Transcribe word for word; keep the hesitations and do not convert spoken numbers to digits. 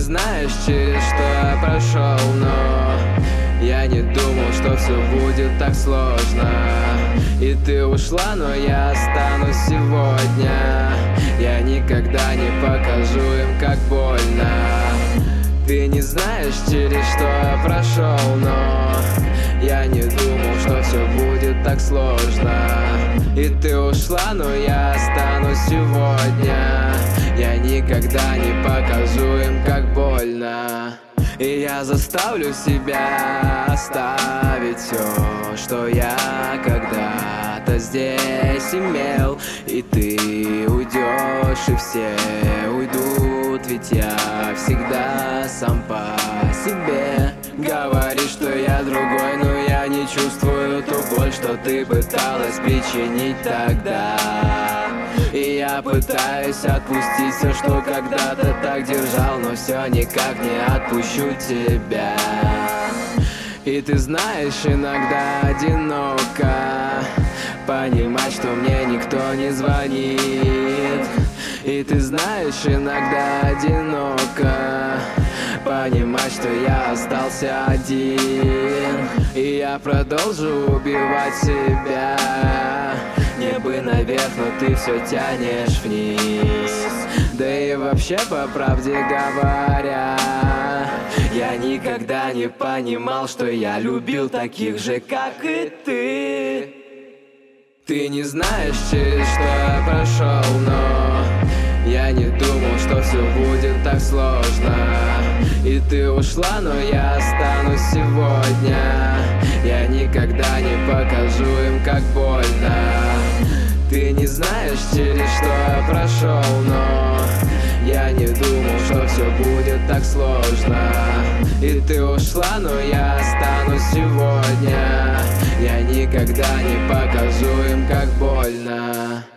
знаешь, через что я прошел, но я не думал, что все будет так сложно. И ты ушла, но я останусь сегодня. Я никогда не покажу им, как больно. Ты не знаешь, через что я прошел, но я не думал, что все будет так сложно. И ты ушла, но я останусь сегодня. Я никогда не покажу им, как больно. И я заставлю себя оставить все, что я когда-то здесь имел. И ты уйдешь, и все уйдут, ведь я всегда сам по себе. Говоришь, что я другой, но я не чувствую ту боль, что ты пыталась причинить тогда. И я пытаюсь отпустить все, что когда-то так держал, но все никак не отпущу тебя. И ты знаешь, иногда одиноко понимать, что мне никто не звонит. И ты знаешь, иногда одиноко понимать, что я остался один. И я продолжу убивать себя. Небо наверх, но ты все тянешь вниз. Да и вообще, по правде говоря, я никогда не понимал, что я любил таких же, как и ты. Ты не знаешь, через что я прошел, но я не думал, что все будет так сложно. И ты ушла, но я останусь сегодня. Я никогда не покажу им, как больно. Ты не знаешь, через что я прошел, но я не думал, что все будет так сложно. И ты ушла, но я останусь сегодня. Я никогда не покажу им, как больно.